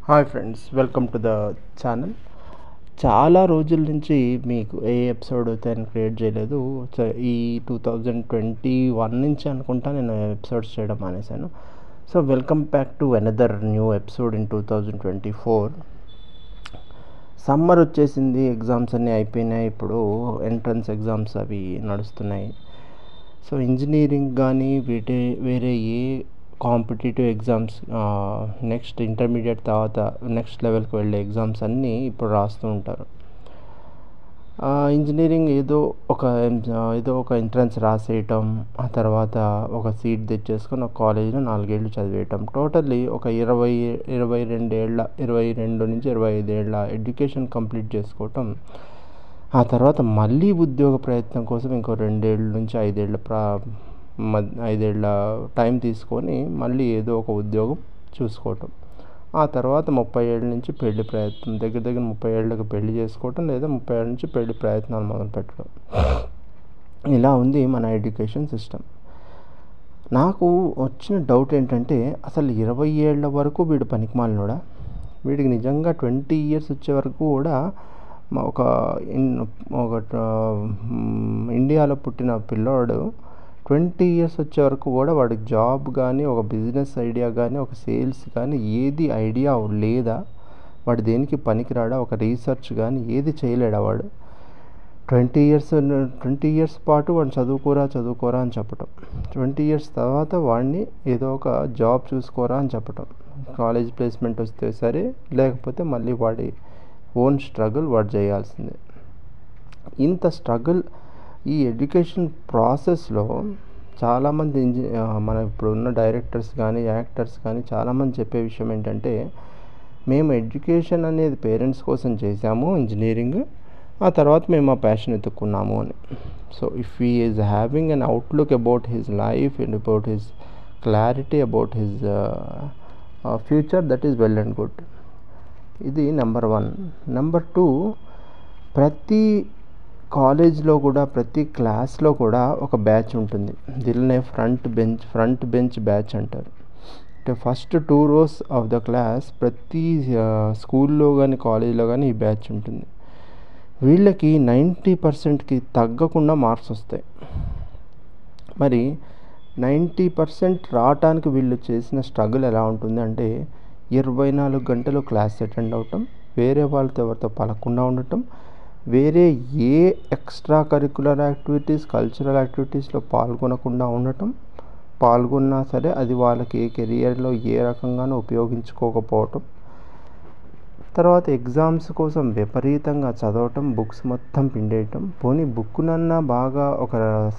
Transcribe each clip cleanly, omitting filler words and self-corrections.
Hi friends, welcome to the channel. చాలా రోజుల నుంచి మీకు ఏ ఎపిసోడ్ అయితే నేను క్రియేట్ చేయలేదు. ఈ 2021 నుంచి అనుకుంటా నేను ఎపిసోడ్స్ చేయడం మానేశాను. So welcome back to another new episode in 2024. Summer వచ్చేసింది, ఎగ్జామ్స్ అన్నీ అయిపోయినాయి. ఇప్పుడు ఎంట్రన్స్ ఎగ్జామ్స్ అవి నడుస్తున్నాయి. సో ఇంజనీరింగ్ కానీ వేరే ఏ కాంపిటేటివ్ ఎగ్జామ్స్, నెక్స్ట్ ఇంటర్మీడియట్ తర్వాత నెక్స్ట్ లెవెల్కి వెళ్ళే ఎగ్జామ్స్ అన్నీ ఇప్పుడు రాస్తూ ఉంటారు. ఇంజనీరింగ్ ఏదో ఒక ఎంట్రన్స్ రాసేయటం, ఆ తర్వాత ఒక సీట్ తెచ్చేసుకొని ఒక కాలేజీలో 4 ఏళ్ళు చదివేయటం, టోటల్లీ ఒక 22 నుంచి 25 ఏళ్ళ ఎడ్యుకేషన్ కంప్లీట్ చేసుకోవటం. ఆ తర్వాత మళ్ళీ ఉద్యోగ ప్రయత్నం కోసం ఇంకో 2 ఏళ్ళ నుంచి 5 ఏళ్ళ టైం తీసుకొని మళ్ళీ ఏదో ఒక ఉద్యోగం చూసుకోవటం. ఆ తర్వాత 30 ఏళ్ళ నుంచి పెళ్లి ప్రయత్నం, దగ్గర 30 ఏళ్ళకి పెళ్లి చేసుకోవటం, లేదా 30 ఏళ్ళ నుంచి పెళ్లి ప్రయత్నాలు మొదలుపెట్టడం. ఇలా ఉంది మన ఎడ్యుకేషన్ సిస్టమ్. నాకు వచ్చిన డౌట్ ఏంటంటే, అసలు 20 ఏళ్ళ వరకు వీడు పనికిమాలినోడా? వీడికి నిజంగా 20 ఇయర్స్ వచ్చే వరకు కూడా ఒక ఇండియాలో పుట్టిన పిల్లోడు 20 ఇయర్స్ వచ్చే వరకు కూడా వాడికి జాబ్ కానీ, ఒక బిజినెస్ ఐడియా కానీ, ఒక సేల్స్ కానీ ఏది ఐడియా లేదా? వాడు దేనికి పనికిరాడా? ఒక రీసెర్చ్ కానీ ఏది చేయలేడా వాడు? 20 ఇయర్స్ పాటు వాడిని చదువుకోరా అని చెప్పటం, 20 ఇయర్స్ తర్వాత వాడిని ఏదో ఒక జాబ్ చూసుకోరా అని చెప్పటం, కాలేజ్ ప్లేస్మెంట్ వస్తే సరే, లేకపోతే మళ్ళీ వాడి ఓన్ స్ట్రగుల్ వాడు చేయాల్సిందే. ఇంత స్ట్రగుల్ ఈ ఎడ్యుకేషన్ ప్రాసెస్లో చాలామంది మన ఇప్పుడున్న డైరెక్టర్స్ కానీ, యాక్టర్స్ కానీ చాలామంది చెప్పే విషయం ఏంటంటే, మేము ఎడ్యుకేషన్ అనేది పేరెంట్స్ కోసం చేశాము ఇంజనీరింగ్, ఆ తర్వాత మేము ఆ ప్యాషన్ ఎత్తుక్కున్నాము అని. So if he is having an outlook about his life and about his clarity about his future, that is well and good. ఇది నెంబర్ 1. నెంబర్ 2, ప్రతి కాలేజ్లో కూడా, ప్రతి క్లాస్లో కూడా ఒక బ్యాచ్ ఉంటుంది. దీనినే ఫ్రంట్ బెంచ్ బ్యాచ్ అంటారు. అంటే first 2 rows of the class ప్రతి స్కూల్లో కానీ, కాలేజీలో కానీ ఈ బ్యాచ్ ఉంటుంది. వీళ్ళకి 90%కి తగ్గకుండా మార్క్స్ వస్తాయి. మరి 90% రావటానికి వీళ్ళు చేసిన స్ట్రగుల్ ఎలా ఉంటుంది అంటే, 24 గంటలు క్లాస్ అటెండ్ అవటం, వేరే వాళ్ళతో ఎవరితో పలకుండా ఉండటం, వేరే ఏ ఎక్స్ట్రా కరికులర్ యాక్టివిటీస్, కల్చరల్ యాక్టివిటీస్లో పాల్గొనకుండా ఉండటం, పాల్గొన్నా సరే అది వాళ్ళకి ఏ కెరియర్లో ఏ రకంగానూ ఉపయోగించుకోకపోవటం, తర్వాత ఎగ్జామ్స్ కోసం విపరీతంగా చదవటం, బుక్స్ మొత్తం పిండేయటం, పోనీ బుక్కునన్నా బాగా ఒక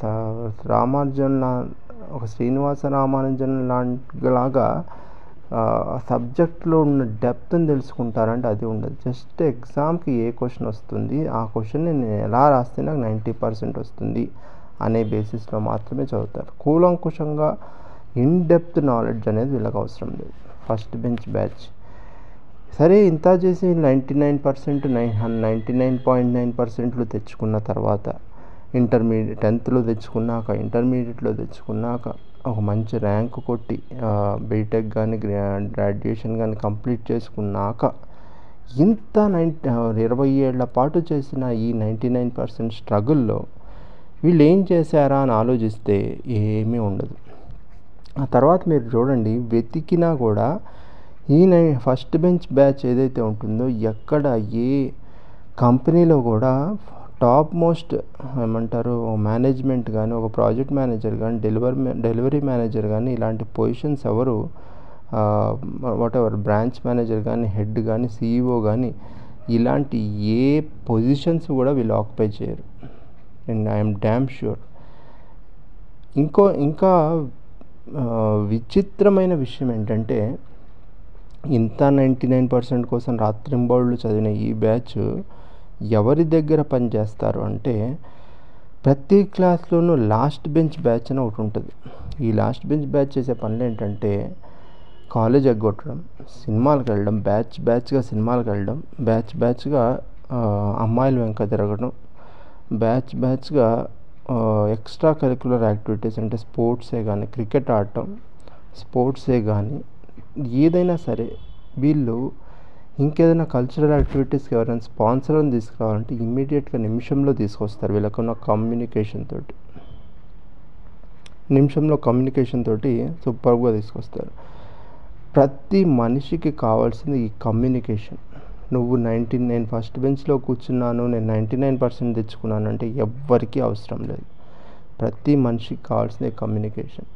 శ్రీనివాస రామానుజన్ లాగా సబ్జెక్ట్లో ఉన్న డెప్త్ని తెలుసుకుంటారంటే అది ఉండదు. జస్ట్ ఎగ్జామ్కి ఏ క్వశ్చన్ వస్తుంది, ఆ క్వశ్చన్ని నేను ఎలా రాస్తే నాకు 90% వస్తుంది అనే బేసిస్లో మాత్రమే చదువుతారు. కూలంకుషంగా ఇన్ డెప్త్ నాలెడ్జ్ అనేది వీళ్ళకి అవసరం లేదు. ఫస్ట్ బెంచ్ బ్యాచ్ సరే ఇంత చేసి 99.9% తెచ్చుకున్న తర్వాత, 10th తెచ్చుకున్నాక, ఇంటర్మీడియట్లో తెచ్చుకున్నాక, ఒక మంచి ర్యాంకు కొట్టి బీటెక్ కానీ, గ్రాడ్యుయేషన్ కానీ కంప్లీట్ చేసుకున్నాక, ఇంత 20 ఏళ్ల పాటు చేసిన ఈ 99% స్ట్రగుల్లో వీళ్ళు ఏం చేశారా అని ఆలోచిస్తే ఏమీ ఉండదు. ఆ తర్వాత మీరు చూడండి, వెతికినా కూడా ఈ ఫస్ట్ బెంచ్ బ్యాచ్ ఏదైతే ఉంటుందో, ఎక్కడ ఏ కంపెనీలో కూడా టాప్ మోస్ట్ మేనేజ్మెంట్ కానీ, ఒక ప్రాజెక్ట్ మేనేజర్ కానీ, డెలివరీ మేనేజర్ కానీ, ఇలాంటి పొజిషన్స్ ఎవరు, బ్రాంచ్ మేనేజర్ కానీ, హెడ్ కానీ, CEO కానీ, ఇలాంటి ఏ పొజిషన్స్ కూడా వీళ్ళు ఆక్యుపై చేయరు. And I'm damn sure. ఇంకా విచిత్రమైన విషయం ఏంటంటే, ఇంత 99% కోసం రాత్రింబౌళ్ళు చదివిన ఈ బ్యాచ్ ఎవరి దగ్గర పనిచేస్తారు అంటే, ప్రతి క్లాస్లోనూ లాస్ట్ బెంచ్ బ్యాచ్ అని ఒకటి ఉంటుంది. ఈ లాస్ట్ బెంచ్ బ్యాచ్ చేసే పనులు ఏంటంటే, కాలేజ్ ఎగ్గొట్టడం, సినిమాలకు వెళ్ళడం, బ్యాచ్గా సినిమాలకు వెళ్ళడం, బ్యాచ్గా అమ్మాయిల వెంక తిరగడం, బ్యాచ్గా ఎక్స్ట్రా కరికులర్ యాక్టివిటీస్ అంటే స్పోర్ట్సే కానీ, క్రికెట్ ఆడటం, స్పోర్ట్సే కానీ ఏదైనా సరే వీళ్ళు ఇంకేదైనా కల్చరల్ యాక్టివిటీస్కి ఎవరైనా స్పాన్సర్ని తీసుకురావాలంటే ఇమ్మీడియట్గా నిమిషంలో తీసుకొస్తారు. వీళ్ళకున్న కమ్యూనికేషన్ తోటి సూపర్గా తీసుకొస్తారు. ప్రతి మనిషికి కావాల్సింది ఈ కమ్యూనికేషన్. నువ్వు 99 ఫస్ట్ బెంచ్లో కూర్చున్నాను, నేను 99% తెచ్చుకున్నాను అంటే ఎవ్వరికీ అవసరం లేదు. ప్రతి మనిషికి కావాల్సింది కమ్యూనికేషన్.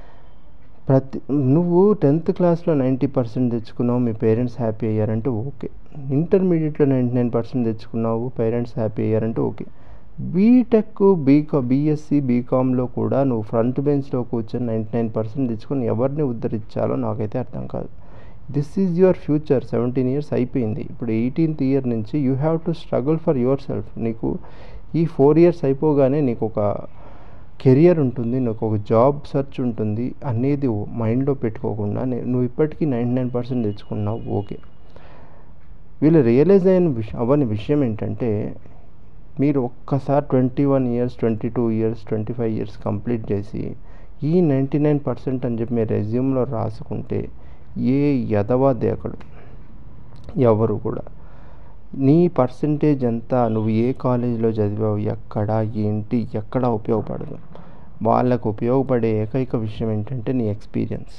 నువ్వు 10th క్లాస్లో 90% తెచ్చుకున్నావు, మీ పేరెంట్స్ హ్యాపీ అయ్యారంటే ఓకే. ఇంటర్మీడియట్లో 99% తెచ్చుకున్నావు, పేరెంట్స్ హ్యాపీ అయ్యారంటే ఓకే. బీటెక్, బీఎస్సీ, బీకామ్లో కూడా నువ్వు ఫ్రంట్ బెంచ్లో కూర్చొని 99% తెచ్చుకొని ఎవరిని ఉద్ధరించాలో నాకైతే అర్థం కాదు. This is your future. 17 years అయిపోయింది. ఇప్పుడు 18th year నుంచి you have to struggle for yourself. నీకు ఈ 4 years అయిపోగానే నీకు ఒక కెరియర్ ఉంటుంది, నీకు ఒక జాబ్ సెర్చ్ ఉంటుంది అనేది మైండ్లో పెట్టుకోకుండా నువ్వు ఇప్పటికీ 99% తెచ్చుకున్నావు ఓకే. వీళ్ళు రియలైజ్ అవ్వని విషయం ఏంటంటే, మీరు ఒక్కసారి 21 years, 22 years, 25 years కంప్లీట్ చేసి ఈ 99% అని చెప్పి మీరు రెజ్యూమ్లో రాసుకుంటే ఏ ఎదవా దేకడు ఎవరు కూడా. నీ పర్సంటేజ్ ఎంత, నువ్వు ఏ కాలేజీలో చదివావు, ఎక్కడ ఉపయోగపడదు. వాళ్ళకు ఉపయోగపడే ఏకైక విషయం ఏంటంటే నీ ఎక్స్పీరియన్స్,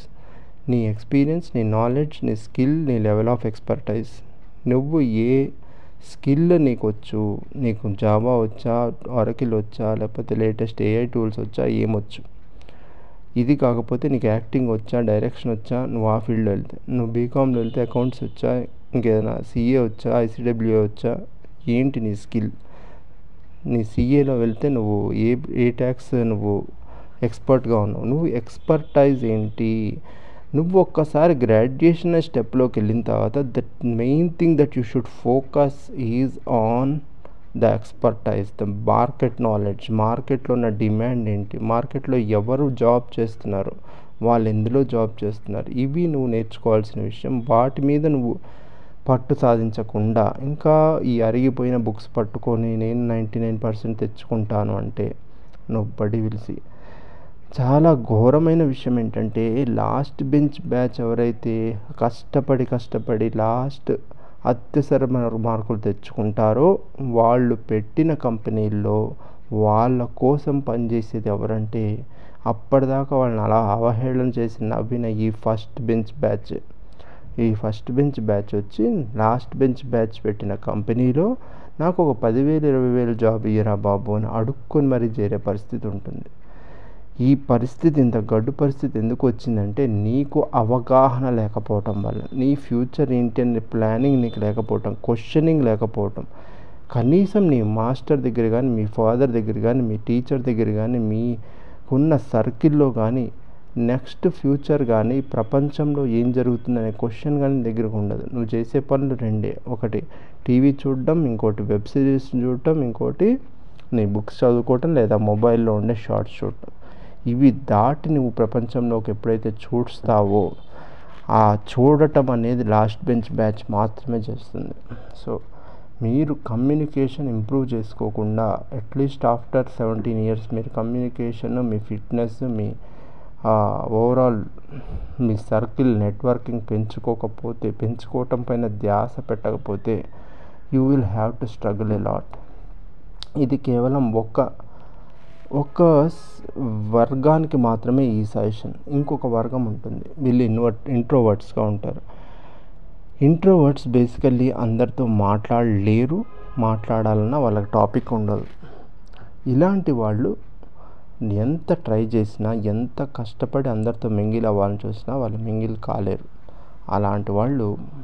నీ నాలెడ్జ్, నీ స్కిల్, నీ లెవెల్ ఆఫ్ ఎక్స్పర్టైజ్. నువ్వు ఏ స్కిల్ నీకు వచ్చు, నీకు జావా వచ్చా, ఆరకిల్ వచ్చా, లేకపోతే లేటెస్ట్ ఏఐ టూల్స్ వచ్చా, ఏమొచ్చు. ఇది కాకపోతే నీకు యాక్టింగ్ వచ్చా, డైరెక్షన్ వచ్చా, నువ్వు ఆ ఫీల్డ్లో వెళ్తే. నువ్వు బీకామ్లో వెళ్తే అకౌంట్స్ వచ్చా, ఇంకేదైనా సిఏ వచ్చా, ఐసిడబ్ల్యూఏ వచ్చా, ఏంటి నీ స్కిల్. నీ సిఏలో వెళ్తే నువ్వు ఏ ట్యాక్స్ నువ్వు ఎక్స్పర్ట్గా ఉన్నావు, నువ్వు ఎక్స్పర్టైజ్ ఏంటి. నువ్వు ఒక్కసారి గ్రాడ్యుయేషన్ స్టెప్లోకి వెళ్ళిన తర్వాత that main thing that you should focus is on the expertise, the market knowledge. మార్కెట్లో ఉన్న డిమాండ్ ఏంటి, మార్కెట్లో ఎవరు జాబ్ చేస్తున్నారు, వాళ్ళు ఎందులో జాబ్ చేస్తున్నారు, ఇవి నువ్వు నేర్చుకోవాల్సిన విషయం. వాటి మీద నువ్వు పట్టు సాధించకుండా ఇంకా ఈ అరిగిపోయిన బుక్స్ పట్టుకొని నేను 99% తెచ్చుకుంటాను అంటే నోబడీ విల్ సీ. చాలా ఘోరమైన విషయం ఏంటంటే, లాస్ట్ బెంచ్ బ్యాచ్ ఎవరైతే కష్టపడి లాస్ట్ అత్యవసర మార్కులు తెచ్చుకుంటారో వాళ్ళు పెట్టిన కంపెనీల్లో వాళ్ళ కోసం పనిచేసేది ఎవరంటే, అప్పటిదాకా వాళ్ళని అలా అవహేళన చేసి నవ్విన ఈ ఫస్ట్ బెంచ్ బ్యాచ్ వచ్చి లాస్ట్ బెంచ్ బ్యాచ్ పెట్టిన కంపెనీలో నాకు ఒక 10,000, 20,000 జాబ్ ఇయ్యరా బాబు అని అడుక్కొని మరీ చేరే పరిస్థితి ఉంటుంది. ఈ పరిస్థితి, ఇంత గడ్డు పరిస్థితి ఎందుకు వచ్చిందంటే నీకు అవగాహన లేకపోవటం వల్ల. నీ ఫ్యూచర్ ఏంటి అనే ప్లానింగ్ నీకు లేకపోవటం, క్వశ్చనింగ్ లేకపోవటం. కనీసం నీ మాస్టర్ దగ్గర కానీ, మీ ఫాదర్ దగ్గర కానీ, మీ టీచర్ దగ్గర కానీ, మీకున్న సర్కిల్లో కానీ, నెక్స్ట్ ఫ్యూచర్ కానీ, ప్రపంచంలో ఏం జరుగుతుందనే క్వశ్చన్ కానీ దగ్గరకు ఉండదు. నువ్వు చేసే పనులు రెండే, ఒకటి టీవీ చూడడం, ఇంకోటి వెబ్ సిరీస్ చూడటం, ఇంకోటి నీ బుక్స్ చదువుకోవటం, లేదా మొబైల్లో ఉండే షార్ట్స్ చూడటం. ఇవి దాటి నువ్వు ప్రపంచంలోకి ఎప్పుడైతే చూస్తావో ఆ చూడటం అనేది లాస్ట్ బెంచ్ బ్యాచ్ మాత్రమే చేస్తుంది. సో మీరు కమ్యూనికేషన్ ఇంప్రూవ్ చేసుకోకుండా అట్లీస్ట్ ఆఫ్టర్ 17 years మీరు కమ్యూనికేషన్, మీ ఫిట్నెస్, మీ ఓవరాల్ మీ సర్కిల్ నెట్వర్కింగ్ పెంచుకోవటం పైన ధ్యాస పెట్టకపోతే you will have to struggle a lot. ఇది కేవలం ఒక వర్గానికి మాత్రమే ఈ సజెషన్. ఇంకొక వర్గం ఉంటుంది, వీళ్ళు ఇంట్రోవర్ట్స్గా ఉంటారు. ఇంట్రోవర్ట్స్ బేసికల్లీ అందరితో మాట్లాడలేరు, మాట్లాడాలన్నా వాళ్ళకి టాపిక్ ఉండదు. ఇలాంటి వాళ్ళు ఎంత ట్రై చేసినా, ఎంత కష్టపడి అందరితో మింగిల్ అవ్వాలని చూసినా వాళ్ళు మింగిల్ కాలేరు. అలాంటి వాళ్ళు